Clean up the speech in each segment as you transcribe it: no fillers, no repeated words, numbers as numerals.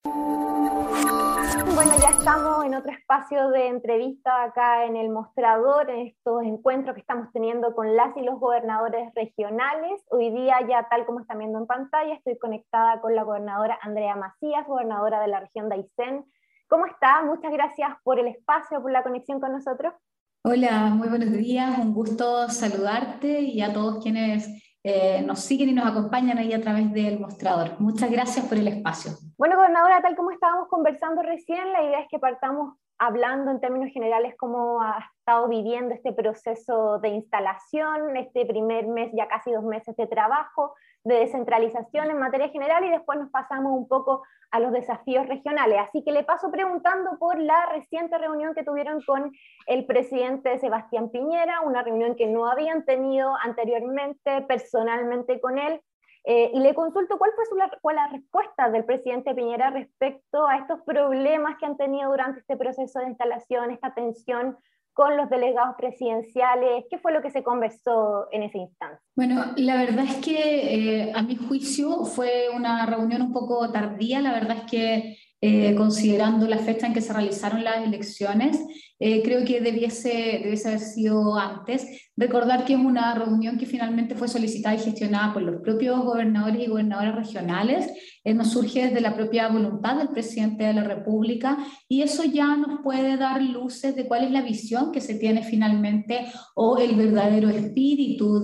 Bueno, ya estamos en otro espacio de entrevista acá en el mostrador, en estos encuentros que estamos teniendo con las y los gobernadores regionales. Hoy día, ya tal como están viendo en pantalla, estoy conectada con la gobernadora Andrea Macías, gobernadora de la región de Aysén. ¿Cómo está? Muchas gracias por el espacio, por la conexión con nosotros. Hola, muy buenos días, un gusto saludarte y a todos quienes nos siguen y nos acompañan ahí a través del mostrador. Muchas gracias por el espacio. Bueno, gobernadora, tal como estábamos conversando recién, la idea es que partamos hablando en términos generales cómo ha estado viviendo este proceso de instalación, este primer mes, ya casi 2 meses de trabajo, de descentralización en materia general, y después nos pasamos un poco a los desafíos regionales. Así que le paso preguntando por la reciente reunión que tuvieron con el presidente Sebastián Piñera, una reunión que no habían tenido anteriormente personalmente con él. Y le consulto cuál la respuesta del presidente Piñera respecto a estos problemas que han tenido durante este proceso de instalación, esta tensión con los delegados presidenciales. ¿Qué fue lo que se conversó en ese instante? Bueno, la verdad es que a mi juicio fue una reunión un poco tardía. La verdad es que considerando la fecha en que se realizaron las elecciones, creo que debiese haber sido antes. Recordar que es una reunión que finalmente fue solicitada y gestionada por los propios gobernadores y gobernadoras regionales. Nos surge desde la propia voluntad del presidente de la República y eso ya nos puede dar luces de cuál es la visión que se tiene finalmente o el verdadero espíritu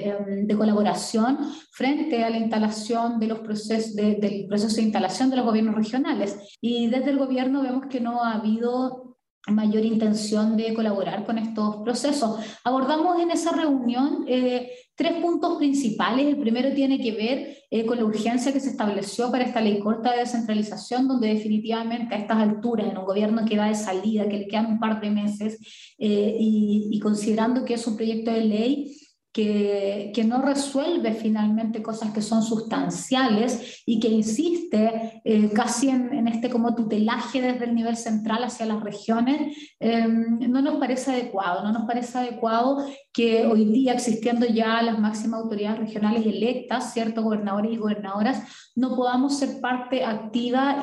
de colaboración frente a la instalación de los procesos, del proceso de instalación de los gobiernos regionales. Y desde el gobierno vemos que no ha habido mayor intención de colaborar con estos procesos. Abordamos en esa reunión tres puntos principales. El primero tiene que ver con la urgencia que se estableció para esta ley corta de descentralización, donde definitivamente a estas alturas, en un gobierno que va de salida, que le quedan un par de meses, y considerando que es un proyecto de ley que no resuelve finalmente cosas que son sustanciales y que insiste casi en este como tutelaje desde el nivel central hacia las regiones, no nos parece adecuado. No nos parece adecuado que hoy día, existiendo ya las máximas autoridades regionales electas, ciertos gobernadores y gobernadoras, no podamos ser parte activa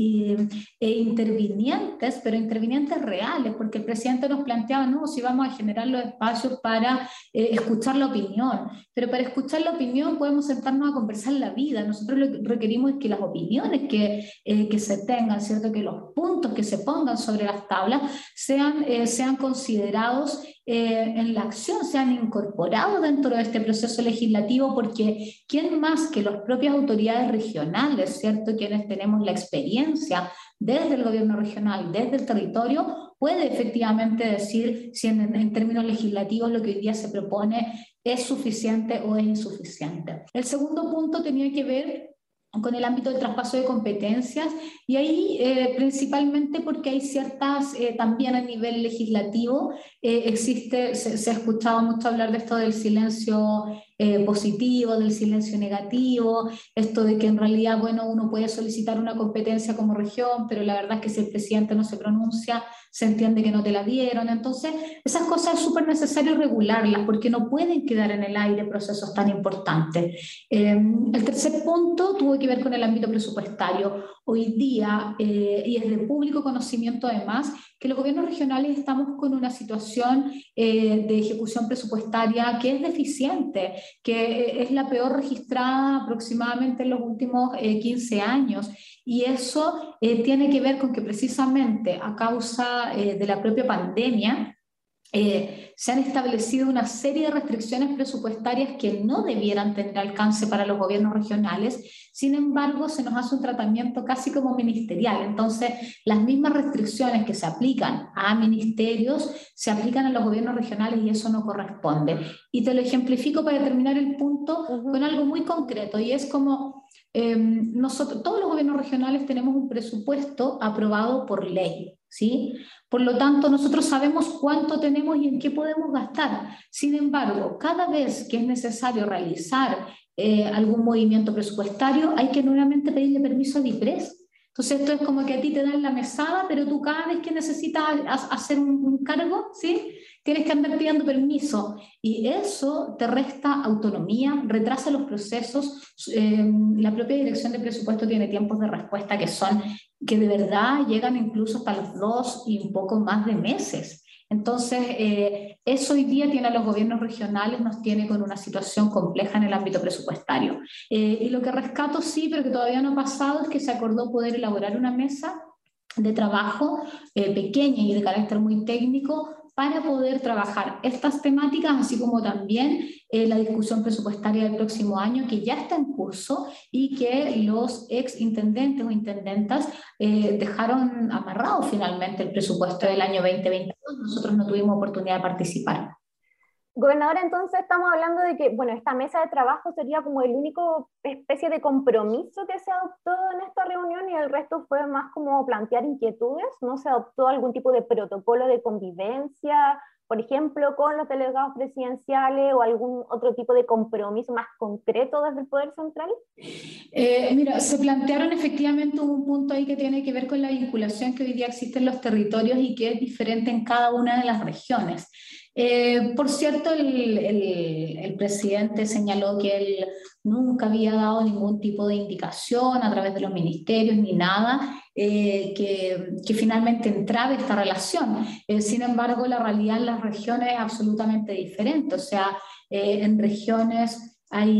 e intervinientes, pero intervinientes reales, porque el presidente nos planteaba, no, si vamos a generar los espacios para escuchar la opinión, pero para escuchar la opinión podemos sentarnos a conversar la vida. Nosotros lo que requerimos es que las opiniones que se tengan, ¿cierto? Que los puntos que se pongan sobre las tablas sean considerados en la acción, sean incorporados dentro de este proceso legislativo, porque ¿quién más que las propias autoridades regionales, ¿cierto? Quienes tenemos la experiencia desde el gobierno regional, desde el territorio, puede efectivamente decir si en términos legislativos lo que hoy día se propone es suficiente o es insuficiente. El segundo punto tenía que ver con el ámbito del traspaso de competencias y ahí principalmente porque hay ciertas, también a nivel legislativo, se ha escuchado mucho hablar de esto del silencio positivo, del silencio negativo, esto de que en realidad, bueno, uno puede solicitar una competencia como región, pero la verdad es que si el presidente no se pronuncia, se entiende que no te la dieron. Entonces, esas cosas es súper necesario regularlas porque no pueden quedar en el aire procesos tan importantes. El tercer punto tuvo que ver con el ámbito presupuestario. Hoy día, y es de público conocimiento además, que los gobiernos regionales estamos con una situación de ejecución presupuestaria que es deficiente, que es la peor registrada aproximadamente en los últimos 15 años. Y eso tiene que ver con que precisamente a causa de la propia pandemia, se han establecido una serie de restricciones presupuestarias que no debieran tener alcance para los gobiernos regionales. Sin embargo, se nos hace un tratamiento casi como ministerial. Entonces, las mismas restricciones que se aplican a ministerios se aplican a los gobiernos regionales y eso no corresponde. Y te lo ejemplifico para terminar el punto con algo muy concreto, y es como nosotros, todos los gobiernos regionales tenemos un presupuesto aprobado por ley, ¿sí? Por lo tanto, nosotros sabemos cuánto tenemos y en qué podemos gastar. Sin embargo, cada vez que es necesario realizar algún movimiento presupuestario, hay que nuevamente pedirle permiso a DIPRES. Entonces esto es como que a ti te dan la mesada, pero tú cada vez que necesitas hacer un cargo, ¿sí? Tienes que andar pidiendo permiso y eso te resta autonomía, retrasa los procesos. La propia dirección de presupuesto tiene tiempos de respuesta que de verdad llegan incluso hasta los 2 y un poco más de meses. Entonces, eso hoy día tiene a los gobiernos regionales, nos tiene con una situación compleja en el ámbito presupuestario. Y lo que rescato sí, pero que todavía no ha pasado, es que se acordó poder elaborar una mesa de trabajo pequeña y de carácter muy técnico para poder trabajar estas temáticas, así como también la discusión presupuestaria del próximo año, que ya está en curso y que los ex intendentes o intendentas dejaron amarrado finalmente el presupuesto del año 2022. Nosotros no tuvimos oportunidad de participar. Gobernadora, entonces estamos hablando de que, bueno, esta mesa de trabajo sería como el único especie de compromiso que se adoptó en esta reunión y el resto fue más como plantear inquietudes. ¿No se adoptó algún tipo de protocolo de convivencia, por ejemplo, con los delegados presidenciales o algún otro tipo de compromiso más concreto desde el Poder Central? Mira, se plantearon efectivamente un punto ahí que tiene que ver con la vinculación que hoy día existe en los territorios y que es diferente en cada una de las regiones. Por cierto, el presidente señaló que él nunca había dado ningún tipo de indicación a través de los ministerios ni nada que finalmente entrabe esta relación. Sin embargo, la realidad en las regiones es absolutamente diferente. O sea, en regiones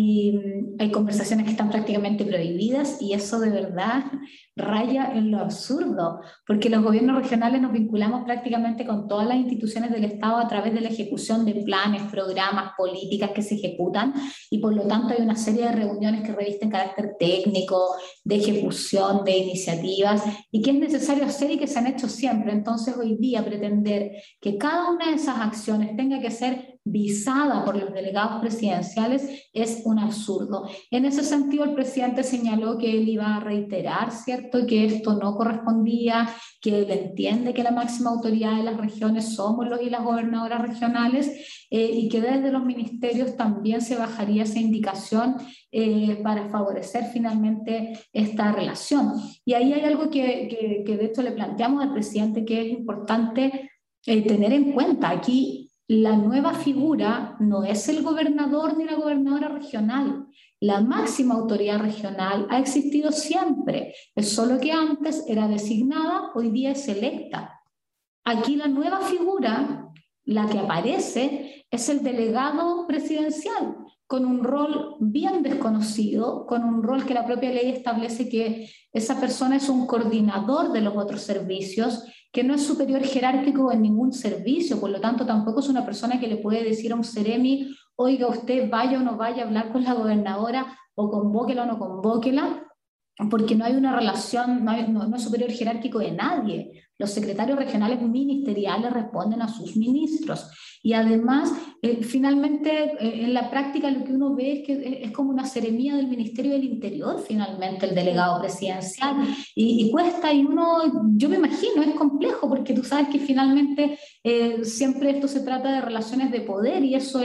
hay conversaciones que están prácticamente prohibidas y eso de verdad raya en lo absurdo, porque los gobiernos regionales nos vinculamos prácticamente con todas las instituciones del Estado a través de la ejecución de planes, programas, políticas que se ejecutan y por lo tanto hay una serie de reuniones que revisten carácter técnico, de ejecución, de iniciativas y que es necesario hacer y que se han hecho siempre. Entonces hoy día pretender que cada una de esas acciones tenga que ser visada por los delegados presidenciales es un absurdo. En ese sentido, el presidente señaló que él iba a reiterar, ¿cierto?, que esto no correspondía, que él entiende que la máxima autoridad de las regiones somos los y las gobernadoras regionales y que desde los ministerios también se bajaría esa indicación para favorecer finalmente esta relación. Y ahí hay algo que de hecho le planteamos al presidente que es importante tener en cuenta. Aquí la nueva figura no es el gobernador ni la gobernadora regional. La máxima autoridad regional ha existido siempre, es solo que antes era designada, hoy día es electa. Aquí la nueva figura, la que aparece, es el delegado presidencial, con un rol bien desconocido, con un rol que la propia ley establece que esa persona es un coordinador de los otros servicios, que no es superior jerárquico en ningún servicio, por lo tanto tampoco es una persona que le puede decir a un seremi, oiga, usted vaya o no vaya a hablar con la gobernadora, o convóquela o no convóquela, porque no hay una relación, no es superior jerárquico de nadie. Los secretarios regionales ministeriales responden a sus ministros. Y además, finalmente, en la práctica lo que uno ve es que es como una seremía del Ministerio del Interior, finalmente, el delegado presidencial. Y cuesta, yo me imagino, es complejo, porque tú sabes que finalmente siempre esto se trata de relaciones de poder y eso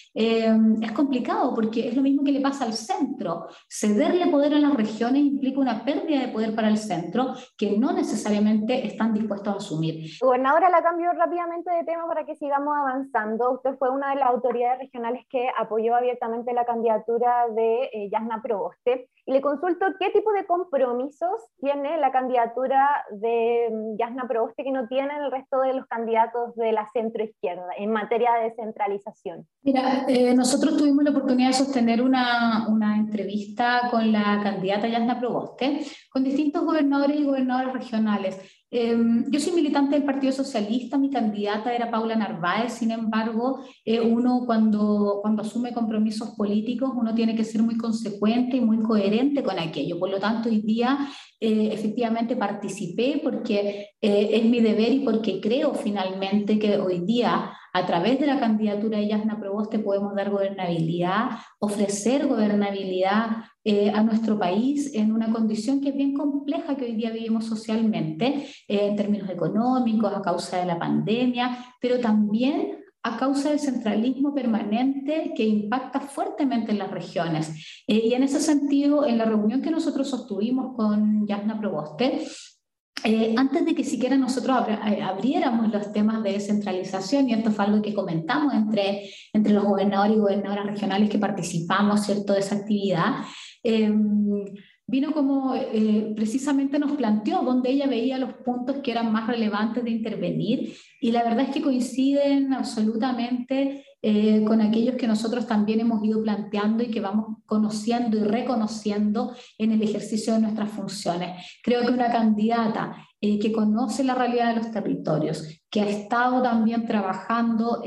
es complicado porque es lo mismo que le pasa al centro. Cederle poder a las regiones implica una pérdida de poder para el centro que no necesariamente están dispuestos a asumir. Gobernadora, la cambio rápidamente de tema para que sigamos avanzando. Usted fue una de las autoridades regionales que apoyó abiertamente la candidatura de Yasna Proboste. Y le consulto qué tipo de compromisos tiene la candidatura de Yasna Proboste que no tienen el resto de los candidatos de la centroizquierda en materia de descentralización. Mira, nosotros tuvimos la oportunidad de sostener una entrevista con la candidata Yasna Proboste, con distintos gobernadores y gobernadoras regionales. Yo soy militante del Partido Socialista, mi candidata era Paula Narváez, sin embargo, uno cuando asume compromisos políticos, uno tiene que ser muy consecuente y muy coherente con aquello. Por lo tanto, hoy día efectivamente participé porque es mi deber y porque creo finalmente que hoy día a través de la candidatura de Yasna Proboste podemos dar gobernabilidad, ofrecer gobernabilidad a nuestro país en una condición que es bien compleja que hoy día vivimos socialmente, en términos económicos, a causa de la pandemia, pero también a causa del centralismo permanente que impacta fuertemente en las regiones. Y en ese sentido, en la reunión que nosotros sostuvimos con Jasna Proboste, antes de que siquiera nosotros abriéramos los temas de descentralización, y esto fue algo que comentamos entre los gobernadores y gobernadoras regionales que participamos, ¿cierto?, de esa actividad, vino como precisamente nos planteó donde ella veía los puntos que eran más relevantes de intervenir, y la verdad es que coinciden absolutamente con aquellos que nosotros también hemos ido planteando y que vamos conociendo y reconociendo en el ejercicio de nuestras funciones. Creo que una candidata que conoce la realidad de los territorios, que ha estado también trabajando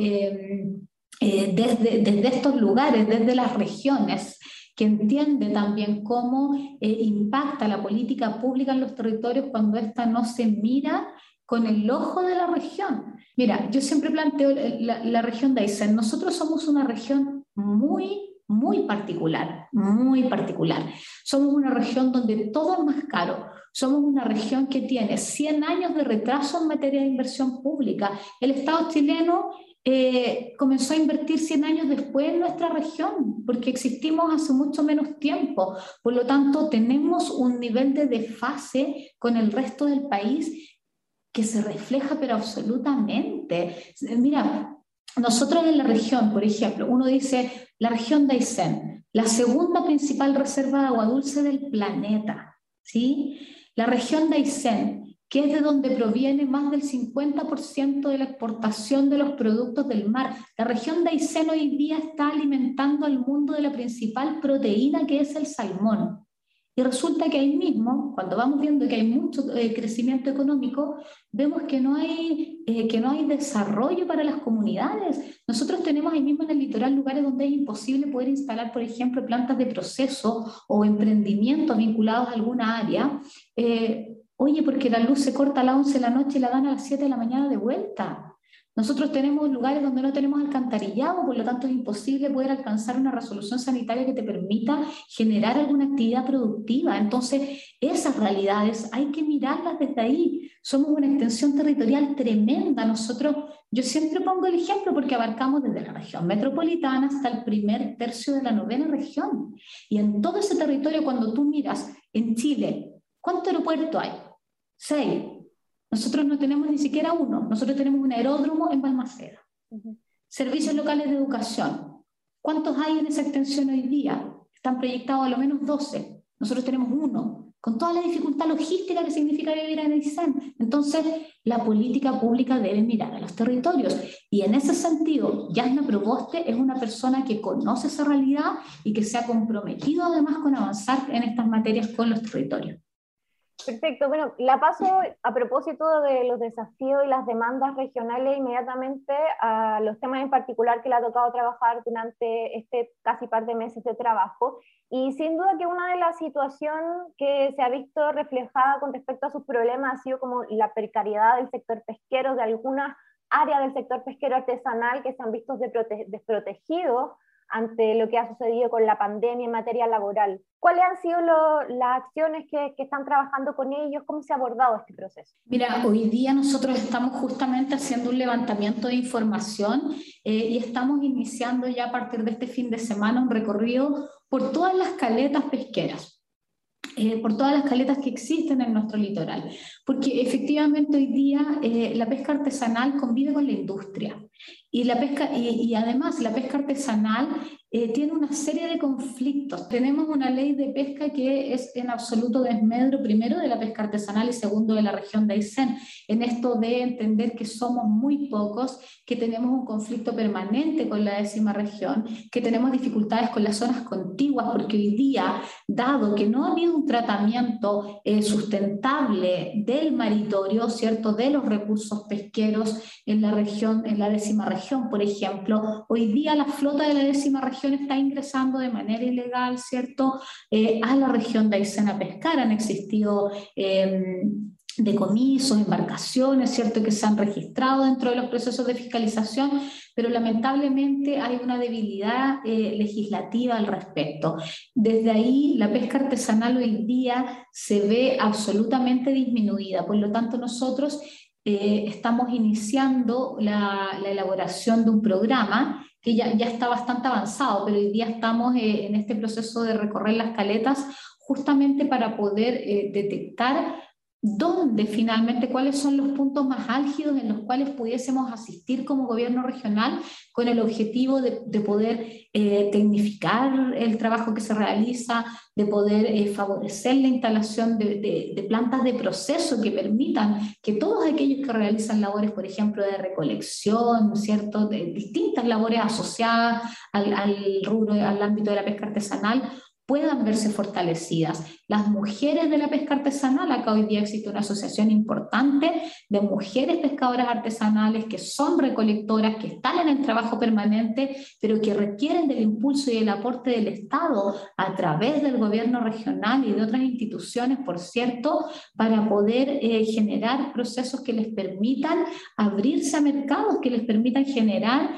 desde estos lugares, desde las regiones, que entiende también cómo impacta la política pública en los territorios cuando ésta no se mira con el ojo de la región. Mira, yo siempre planteo la región de Aysén. Nosotros somos una región muy particular, muy particular. Somos una región donde todo es más caro. Somos una región que tiene 100 años de retraso en materia de inversión pública. El Estado chileno comenzó a invertir 100 años después en nuestra región, porque existimos hace mucho menos tiempo. Por lo tanto, tenemos un nivel de desfase con el resto del país que se refleja, pero absolutamente. Mira, nosotros en la región, por ejemplo, uno dice la región de Aysén, la segunda principal reserva de agua dulce del planeta, ¿sí? La región de Aysén, que es de donde proviene más del 50% de la exportación de los productos del mar. La región de Aysén hoy día está alimentando al mundo de la principal proteína, que es el salmón. Y resulta que ahí mismo, cuando vamos viendo que hay mucho crecimiento económico, vemos que no hay desarrollo para las comunidades. Nosotros tenemos ahí mismo en el litoral lugares donde es imposible poder instalar, por ejemplo, plantas de proceso o emprendimientos vinculados a alguna área. Oye, porque la luz se corta a las 11 de la noche y la dan a las 7 de la mañana de vuelta. Nosotros tenemos lugares donde no tenemos alcantarillado, por lo tanto es imposible poder alcanzar una resolución sanitaria que te permita generar alguna actividad productiva. Entonces, esas realidades hay que mirarlas desde ahí. Somos una extensión territorial tremenda. Yo siempre pongo el ejemplo porque abarcamos desde la región metropolitana hasta el primer tercio de la 9ª región. Y en todo ese territorio, cuando tú miras en Chile, ¿cuántos aeropuertos hay? 6. Nosotros no tenemos ni siquiera uno. Nosotros tenemos un aeródromo en Balmaceda. Servicios locales de educación. ¿Cuántos hay en esa extensión hoy día? Están proyectados a lo menos 12. Nosotros tenemos uno, con toda la dificultad logística que significa vivir en Aysén. Entonces, la política pública debe mirar a los territorios. Y en ese sentido, Jasna Proboste es una persona que conoce esa realidad y que se ha comprometido además con avanzar en estas materias con los territorios. Perfecto, bueno, la paso a propósito de los desafíos y las demandas regionales inmediatamente a los temas en particular que le ha tocado trabajar durante este casi par de meses de trabajo, y sin duda que una de las situaciones que se ha visto reflejada con respecto a sus problemas ha sido como la precariedad del sector pesquero, de algunas áreas del sector pesquero artesanal que se han visto desprotegidos ante lo que ha sucedido con la pandemia en materia laboral. ¿Cuáles han sido las acciones que están trabajando con ellos? ¿Cómo se ha abordado este proceso? Mira, hoy día nosotros estamos justamente haciendo un levantamiento de información y estamos iniciando ya a partir de este fin de semana un recorrido por todas las caletas pesqueras. Por todas las caletas que existen en nuestro litoral, porque efectivamente hoy día la pesca artesanal convive con la industria y además la pesca artesanal tiene una serie de conflictos. Tenemos una ley de pesca que es en absoluto desmedro, primero de la pesca artesanal y segundo de la región de Aysén, en esto de entender que somos muy pocos, que tenemos un conflicto permanente con la 10ª región, que tenemos dificultades con las zonas contiguas, porque hoy día, dado que no ha habido un tratamiento sustentable del maritorio, ¿cierto?, de los recursos pesqueros en la región, en la 10ª región, por ejemplo, hoy día la flota de la 10ª región está ingresando de manera ilegal, ¿cierto?, a la región de Aysén a pescar. Han existido decomisos, embarcaciones, ¿cierto?, que se han registrado dentro de los procesos de fiscalización, pero lamentablemente hay una debilidad legislativa al respecto. Desde ahí la pesca artesanal hoy día se ve absolutamente disminuida, por lo tanto nosotros estamos iniciando la elaboración de un programa que ya está bastante avanzado, pero hoy día estamos en este proceso de recorrer las caletas justamente para poder detectar dónde finalmente, cuáles son los puntos más álgidos en los cuales pudiésemos asistir como gobierno regional con el objetivo de poder tecnificar el trabajo que se realiza, de poder favorecer la instalación de plantas de proceso que permitan que todos aquellos que realizan labores, por ejemplo, de recolección, ¿cierto?, de distintas labores asociadas al rubro, al ámbito de la pesca artesanal, puedan verse fortalecidas. Las mujeres de la pesca artesanal, acá hoy día existe una asociación importante de mujeres pescadoras artesanales que son recolectoras, que están en el trabajo permanente, pero que requieren del impulso y el aporte del Estado a través del gobierno regional y de otras instituciones, por cierto, para poder generar procesos que les permitan abrirse a mercados, que les permitan generar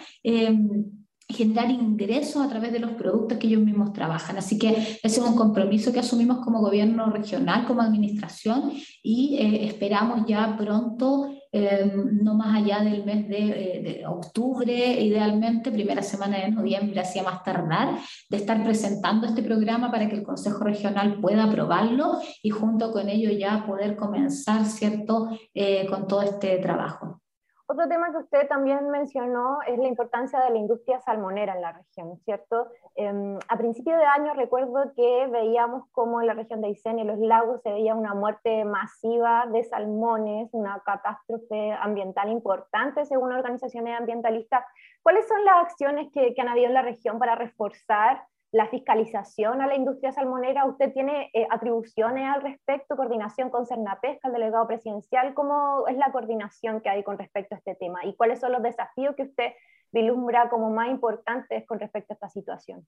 ingresos a través de los productos que ellos mismos trabajan. Así que ese es un compromiso que asumimos como gobierno regional, como administración, y esperamos ya pronto, no más allá del mes de octubre, idealmente, primera semana de noviembre, hacia más tardar, de estar presentando este programa para que el Consejo Regional pueda aprobarlo y junto con ello ya poder comenzar, ¿cierto?, con todo este trabajo. Otro tema que usted también mencionó es la importancia de la industria salmonera en la región, ¿cierto? A principio de año recuerdo que veíamos cómo en la región de Aysén y los lagos se veía una muerte masiva de salmones, una catástrofe ambiental importante según organizaciones ambientalistas. ¿Cuáles son las acciones que han habido en la región para reforzar la fiscalización a la industria salmonera? ¿Usted tiene atribuciones al respecto, coordinación con Cernapesca, el delegado presidencial? ¿Cómo es la coordinación que hay con respecto a este tema? ¿Y cuáles son los desafíos que usted vislumbra como más importantes con respecto a esta situación?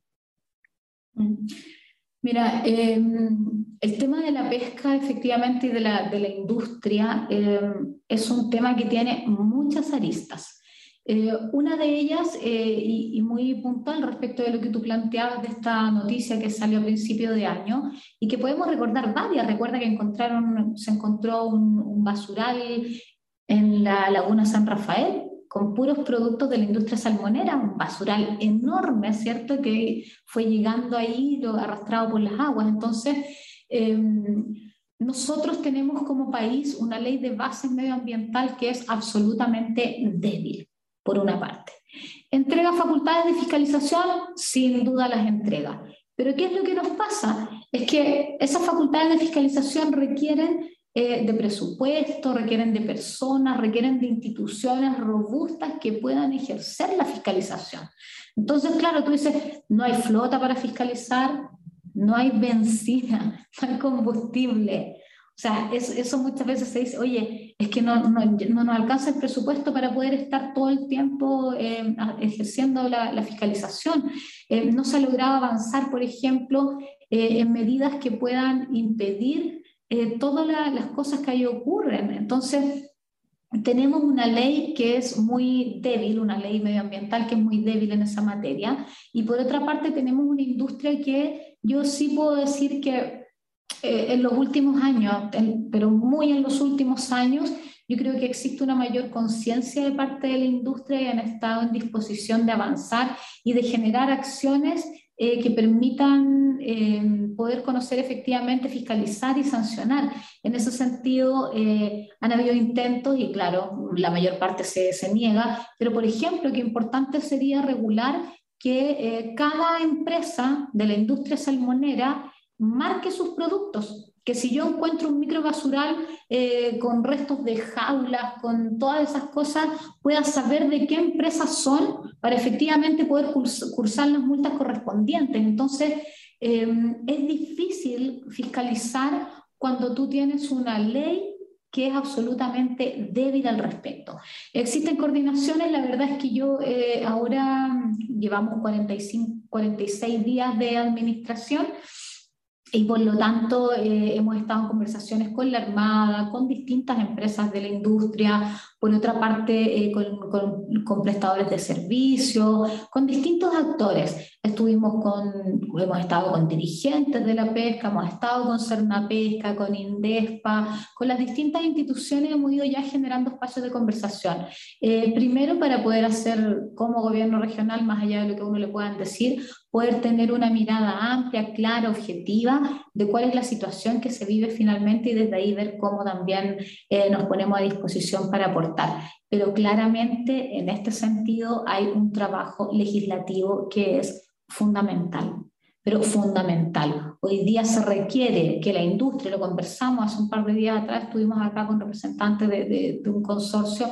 Mira, el tema de la pesca efectivamente y de la industria es un tema que tiene muchas aristas. Una de ellas, y muy puntual respecto de lo que tú planteabas de esta noticia que salió a principio de año, y que podemos recordar varias. Recuerda que se encontró un basural en la laguna San Rafael con puros productos de la industria salmonera, un basural enorme, ¿cierto?, que fue llegando ahí, arrastrado por las aguas. Entonces, nosotros tenemos como país una ley de base medioambiental que es absolutamente débil. Por una parte. ¿Entrega facultades de fiscalización? Sin duda las entrega. Pero ¿qué es lo que nos pasa? Es que esas facultades de fiscalización requieren de presupuesto, requieren de personas, requieren de instituciones robustas que puedan ejercer la fiscalización. Entonces, claro, tú dices, no hay flota para fiscalizar, no hay benzina, no hay combustible. O sea, eso muchas veces se dice, oye, es que no nos alcanza el presupuesto para poder estar todo el tiempo ejerciendo la fiscalización. No se ha logrado avanzar, por ejemplo, en medidas que puedan impedir todas las cosas que ahí ocurren. Entonces, tenemos una ley que es muy débil, una ley medioambiental que es muy débil en esa materia, y por otra parte tenemos una industria que yo sí puedo decir que en los últimos años, pero muy en los últimos años, yo creo que existe una mayor conciencia de parte de la industria y han estado en disposición de avanzar y de generar acciones que permitan poder conocer efectivamente, fiscalizar y sancionar. En ese sentido, han habido intentos y claro, la mayor parte se niega, pero por ejemplo, qué importante sería regular que cada empresa de la industria salmonera marque sus productos, que si yo encuentro un microbasural con restos de jaulas, con todas esas cosas, pueda saber de qué empresas son para efectivamente poder cursar las multas correspondientes. Entonces, es difícil fiscalizar cuando tú tienes una ley que es absolutamente débil al respecto. Existen coordinaciones, la verdad es que yo ahora llevamos 46 días de administración, y por lo tanto hemos estado en conversaciones con la Armada, con distintas empresas de la industria, por otra parte con prestadores de servicios, con distintos actores. hemos estado con dirigentes de la pesca, hemos estado con Cernapesca, con Indespa, con las distintas instituciones hemos ido ya generando espacios de conversación. Primero para poder hacer como gobierno regional, más allá de lo que uno le puedan decir, poder tener una mirada amplia, clara, objetiva de cuál es la situación que se vive finalmente y desde ahí ver cómo también nos ponemos a disposición para aportar. Pero claramente en este sentido hay un trabajo legislativo que es fundamental, pero fundamental. Hoy día se requiere que la industria, lo conversamos hace un par de días atrás, estuvimos acá con representantes de un consorcio,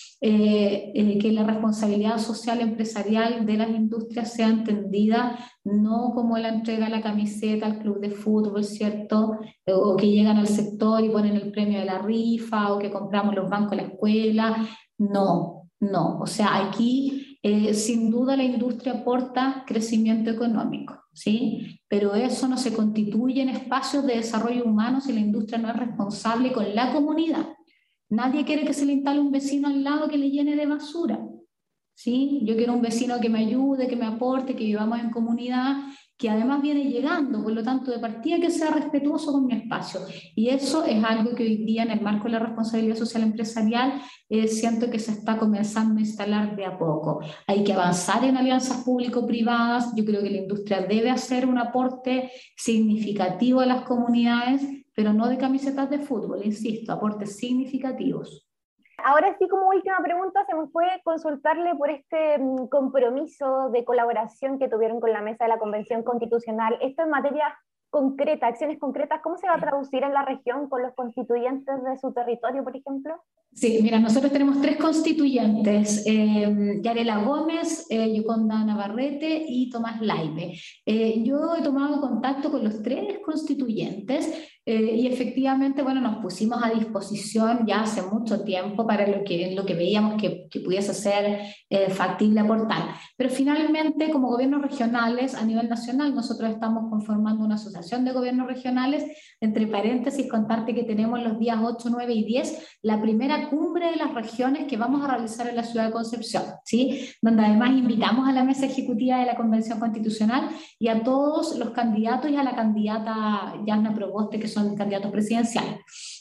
que la responsabilidad social empresarial de las industrias sea entendida no como la entrega de la camiseta al club de fútbol, ¿cierto? O que llegan al sector y ponen el premio de la rifa, o que compramos los bancos de la escuela. No, no. O sea, aquí sin duda la industria aporta crecimiento económico, ¿sí? Pero eso no se constituye en espacios de desarrollo humano si la industria no es responsable con la comunidad. Nadie quiere que se le instale un vecino al lado que le llene de basura, ¿sí? Yo quiero un vecino que me ayude, que me aporte, que vivamos en comunidad, que además viene llegando, por lo tanto, de partida que sea respetuoso con mi espacio. Y eso es algo que hoy día, en el marco de la responsabilidad social empresarial, siento que se está comenzando a instalar de a poco. Hay que avanzar en alianzas público-privadas. Yo creo que la industria debe hacer un aporte significativo a las comunidades, pero no de camisetas de fútbol, insisto, aportes significativos. Ahora sí, como última pregunta, se me puede consultarle por este compromiso de colaboración que tuvieron con la mesa de la Convención Constitucional. Esto en materia concreta, acciones concretas, ¿cómo se va a traducir en la región con los constituyentes de su territorio, por ejemplo? Sí, mira, nosotros tenemos 3 constituyentes, Yarela Gómez, Yoconda Navarrete y Tomás Laibe. Yo he tomado contacto con los 3 constituyentes y efectivamente, bueno, nos pusimos a disposición ya hace mucho tiempo para lo que veíamos que pudiese ser factible aportar. Pero finalmente, como gobiernos regionales a nivel nacional, nosotros estamos conformando una asociación de gobiernos regionales, entre paréntesis, contarte que tenemos los días 8, 9 y 10 la primera cumbre de las regiones que vamos a realizar en la ciudad de Concepción, ¿sí? Donde además invitamos a la mesa ejecutiva de la Convención Constitucional y a todos los candidatos y a la candidata Yasna Proboste, que son candidatos presidenciales.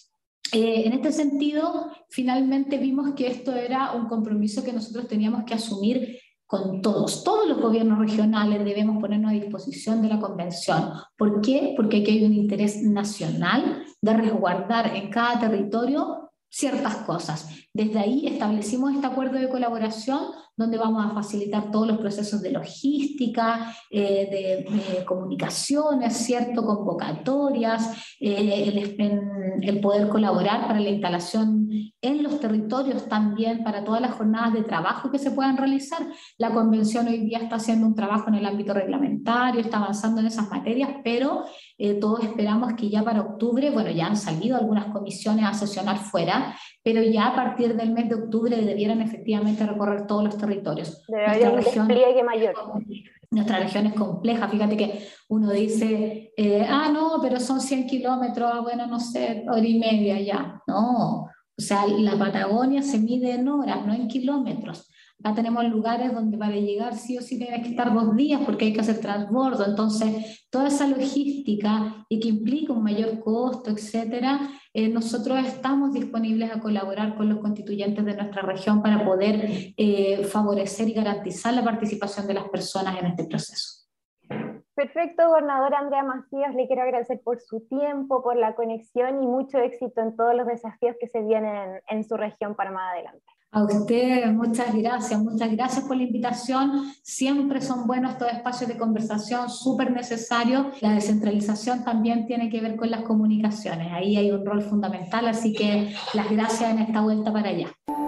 En este sentido, finalmente vimos que esto era un compromiso que nosotros teníamos que asumir con todos los gobiernos regionales debemos ponernos a disposición de la convención. ¿Por qué? Porque aquí hay un interés nacional de resguardar en cada territorio ciertas cosas. Desde ahí establecimos este acuerdo de colaboración donde vamos a facilitar todos los procesos de logística, de comunicaciones, ¿cierto? Convocatorias, el poder colaborar para la instalación en los territorios también, para todas las jornadas de trabajo que se puedan realizar. La convención hoy día está haciendo un trabajo en el ámbito reglamentario, está avanzando en esas materias, pero todos esperamos que ya para octubre, bueno, ya han salido algunas comisiones a sesionar fuera, pero ya a partir del mes de octubre debieran efectivamente recorrer todos los territorios. Debe haber un despliegue mayor. Nuestra región es compleja, fíjate que uno dice, no, pero son 100 kilómetros, bueno, no sé, hora y media ya. No, o sea, la Patagonia se mide en horas, no en kilómetros. Acá tenemos lugares donde para llegar sí o sí tienes que estar 2 días porque hay que hacer transbordo. Entonces, toda esa logística y que implica un mayor costo, etcétera, nosotros estamos disponibles a colaborar con los constituyentes de nuestra región para poder favorecer y garantizar la participación de las personas en este proceso. Perfecto, gobernadora Andrea Macías, le quiero agradecer por su tiempo, por la conexión y mucho éxito en todos los desafíos que se vienen en su región para más adelante. A usted, muchas gracias por la invitación. Siempre son buenos estos espacios de conversación, súper necesarios. La descentralización también tiene que ver con las comunicaciones, ahí hay un rol fundamental, así que las gracias en esta vuelta para allá.